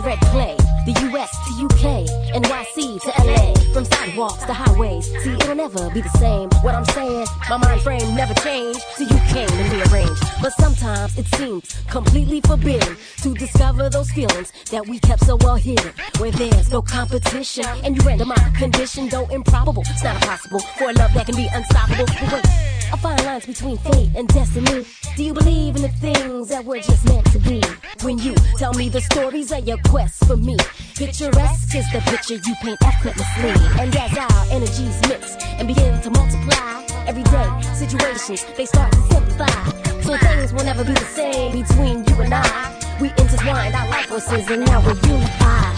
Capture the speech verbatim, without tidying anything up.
red clay. The U S to U K, N Y C to L A, from sidewalks to highways. See, it'll never be the same. What I'm saying, my mind frame never changed. So you came and rearranged. But sometimes it seems completely forbidden to discover those feelings that we kept so well hidden. Where there's no competition, and you render my condition, though improbable. It's not impossible for a love that can be unstoppable. But wait, a fine lines between fate and destiny. Do you believe in the things that were just meant to be? When you tell me the stories of your quest for me, picturesque is the picture you paint effortlessly. And as our energies mix and begin to multiply, everyday situations, they start to simplify. So things will never be the same between you and I. We intertwined our life forces and now we're unified.